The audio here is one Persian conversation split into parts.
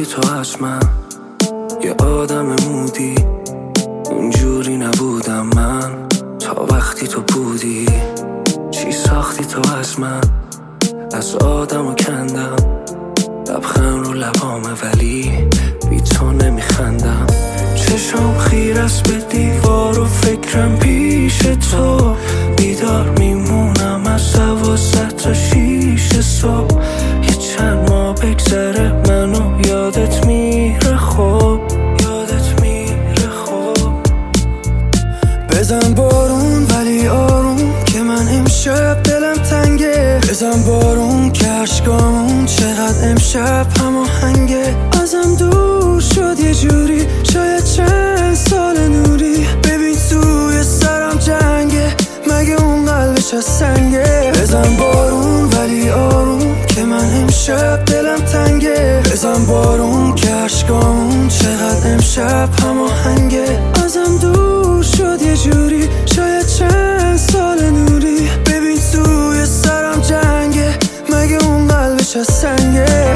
ساختی تو از من یه آدم مودی، اونجوری نبودم من تا وقتی تو بودی. چی ساختی تو از من؟ از آدمو کندم، لبخند رو لبامه ولی بی تو نمیخندم. چشم خیر است به دیوار و فکرم پیش تو، بیدار میمونم از 12 تا 6 صبح. یه چند ماه بگذره منو یادت میره خوب، یادت میره خوب. بزن بارون ولی آروم که من امشب دلم تنگه. بزن بارون که عشقامون چقدر امشب هماهنگه. ازم دور شد یه جوری، شاید چند سال نوری. ببین توی سرم جنگه، مگه اون قلبش از سنگه. بزن بارون ولی آروم که من امشب دلم تنگه. بزن بارون که عشقامون چقدر امشب هماهنگه. ازم دور شد یه جوری، شاید چند سال نوری. ببین توی سرم جنگه، مگه اون قلبش از سنگه.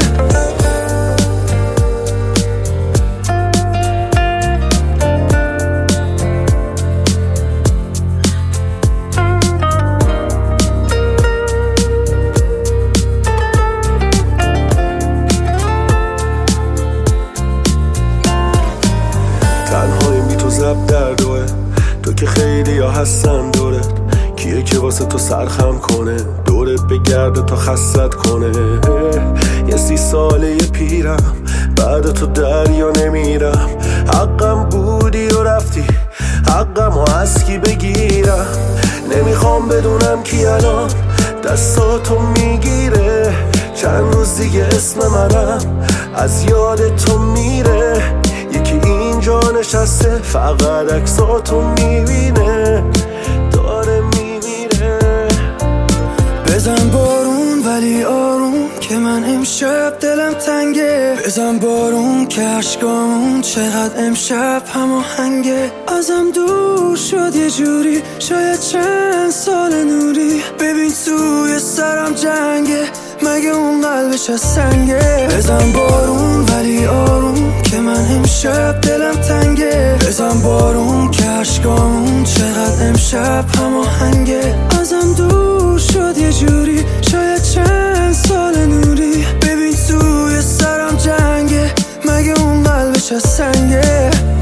تنهایی می تو زب در دوه، تو که خیلی ها هستن دورت. کیه که واسه تو سرخم کنه، دورت بگرده تا خستت کنه. یه 30 ساله پیرم، بعد تو دریا نمیرم. حقم بودی و رفتی، حقم و از کی بگیرم. نمیخوام بدونم کی الان دستاتو میگیره. چند روز دیگه اسم منم از یاد تو میره. یکی اینجا نشسته فقط عکساتو میبینه، داره میمیره. بزن بارون ولی آروم که من امشب دلم تنگه. بزن بارون که عشقامون چقدر امشب هماهنگه. ازم دور شد یه جوری، شاید چند سال نوری. ببین توی سرم جنگه، مگه اون قلبش از سنگه. بزن بارون ولی آروم که من امشب دلم تنگه. بزن بارون که عشقامون چقدر امشب هماهنگه. ازم دور شد یه جوری، شاید چند سال نوری. ببین توی سرم جنگه، مگه اون قلبش از سنگه.